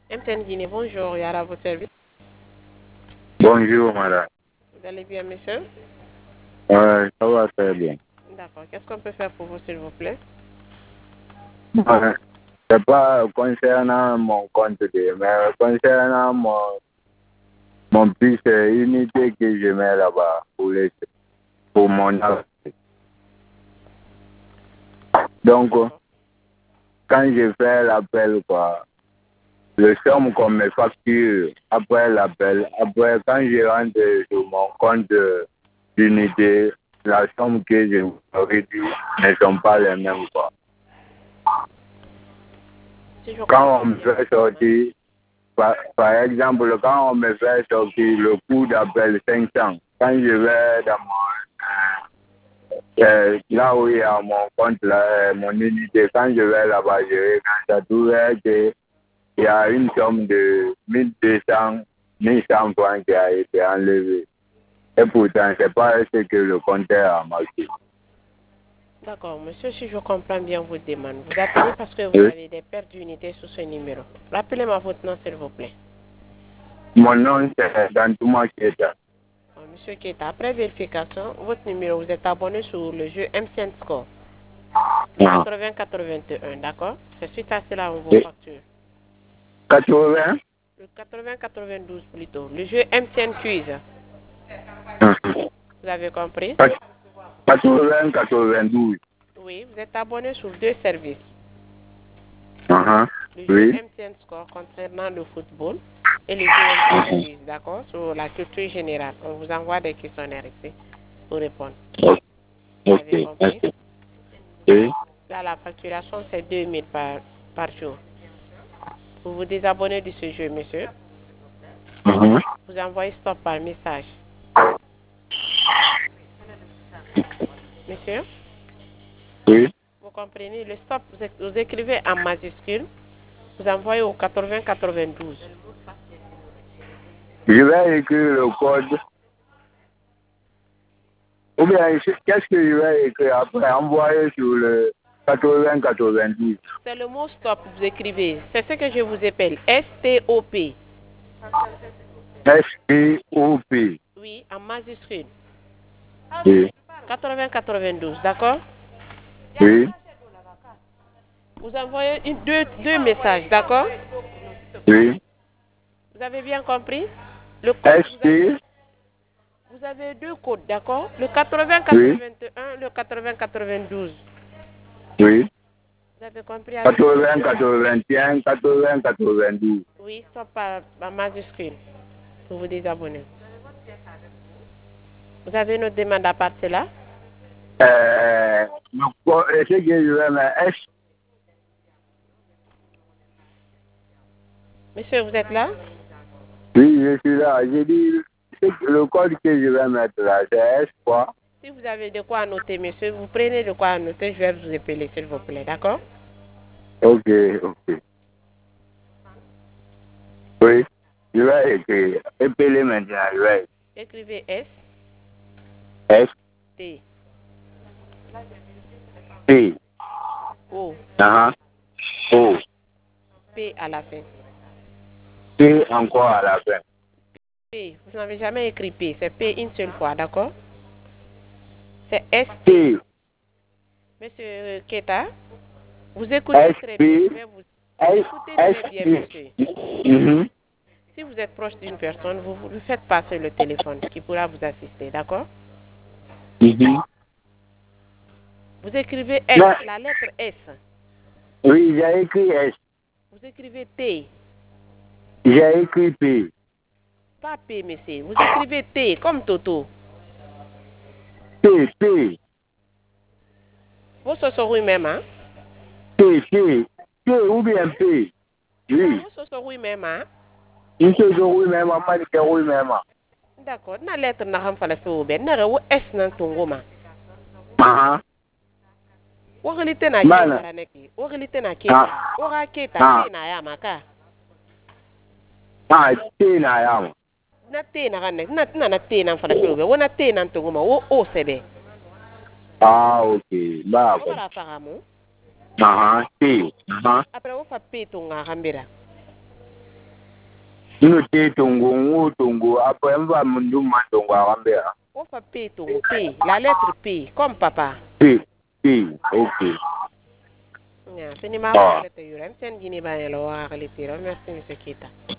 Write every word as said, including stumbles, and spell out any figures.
M T N Guinée, bonjour, Yara, à votre service. Bonjour, madame. Vous allez bien, monsieur? Ouais, ça va très bien. D'accord. Qu'est-ce qu'on peut faire pour vous, s'il vous plaît? Ouais, c'est pas concernant mon compte, de- mais concernant mon, mon fils, c'est une idée que je mets là-bas pour, les, pour mon avenir. Donc, quand je fais l'appel, quoi, le somme qu'on me facture après l'appel, après, quand je rentre sur mon compte d'unité, la somme que je vous réduis ne sont pas les mêmes, quoi. Si je Quand on comprends me bien. fait sortir, par, par exemple, quand on me fait sortir le coût d'appel cinq cents, quand je vais dans mon, euh, là où il y a mon compte, là, euh, mon unité, quand je vais là-bas, je regarde, ça trouve qu'il y a une somme de mille deux cents, mille cent francs qui a été enlevée. Et pourtant, ce n'est pas ce que le compteur a marqué. D'accord, monsieur, si je comprends bien vos demandes, vous appelez parce que vous Oui. avez des pertes d'unités sous ce numéro. Rappelez-moi votre nom, s'il vous plaît. Mon nom, c'est Dantouma Keita. Bon, monsieur Keta, après vérification, votre numéro, vous êtes abonné sur le jeu M C N Score. Le Ah. quatre-vingts quatre-vingt-un, d'accord? C'est suite à cela on vous Oui. facture. quatre-vingts Le quatre-vingts quatre-vingt-douze plutôt. Le jeu M T N Quiz. Mhm. Vous avez compris? quatre-vingts quatre-vingt-douze. Oui, vous êtes abonné sur deux services. Uh-huh. Le jeu Oui. M T N Score concernant le football et le jeu M T N Quiz, d'accord? Sur la culture générale. On vous envoie des questionnaires ici pour répondre. Ok. Vous avez Ok. compris? Merci. Oui. Là, la facturation, c'est deux mille par, par jour. Vous vous désabonnez de ce jeu, monsieur. Mhm. Vous envoyez stop par message. Monsieur, Oui. vous comprenez? Le stop, vous, é- vous écrivez en majuscule. Vous envoyez au quatre-vingts quatre-vingt-douze. Je vais écrire le code. Ou bien, je- qu'est-ce que je vais écrire après? Envoyer sur le quatre-vingts quatre-vingt-douze. C'est le mot stop, vous écrivez. C'est ce que je vous appelle. S T O P. S T O P. Oui, en majuscule. Oui. quatre-vingts quatre-vingt-douze, d'accord? Oui. Vous envoyez une- deux, deux messages, d'accord? Oui. Vous avez bien compris? Le code, S vous avez, T. vous avez deux codes, d'accord? Le quatre-vingts Oui. quatre-vingt-un, le quatre-vingts quatre-vingt-douze. Oui. Vous avez compris avec moi? quatre-vingts quatre-vingt-un, quatre-vingts quatre-vingt-douze. Oui, stop par, par majuscule. Pour vous désabonner. Vous avez une autre demande à part cela? Euh, le co- ce que je vais mettre, S. Monsieur, vous êtes là? Oui, je suis là. J'ai dit, c'est que le code que je vais mettre là, c'est S quoi? Si vous avez de quoi noter, monsieur, vous prenez de quoi noter, je vais vous appeler, s'il vous plaît, d'accord? Ok, ok. Oui, je vais écrire. Épelez maintenant, je vais. Écrivez S, S, T, T, O, uh O, P à la fin. T encore à la fin. P, vous n'avez jamais écrit P, c'est P une seule fois, d'accord? C'est S, T. T, Monsieur Keta, vous écoutez S, très bien, P, je vais vous... S, Écoutez S, très bien, P. monsieur. Mhm. Si vous êtes proche d'une personne, vous, vous lui faites passer le téléphone qui pourra vous assister, d'accord? Mhm. Vous écrivez S, Non, la lettre S. oui, j'ai écrit S. Vous écrivez T, J'ai écrit P. pas P, monsieur. Vous écrivez T, comme Toto. P, P, Vous sortez même, hein? P, P, P ou bien P. Oui. Vous sortez même, hein? Une chose oui même, maman dit que oui même. D'accord. Na lettre na xam fala fewo ben na rewu S nan tongoma. Ah, Wogalite na jeng mana. wara neki. Wogalite na Ah, keta. Ora keta ah, te na ya maka. ah, T na yam. Na te na kan na na na te nan fala fewo be. Wona te nan tongoma wo o sebe. Ah, ok. Bah, Wo wara fagamu. ah, T. Ah, Après wo fa pe tonga kambira. Ino te tongo, ngu tongo, après on va mundu mandongo arambe. On fait P, tongo, P. La lettre P, comme papa. P, P, ok. Yeah, c'est ni ma lettre yurem, c'est une guinée ba yelo wa qualité. Merci, monsieur Kita.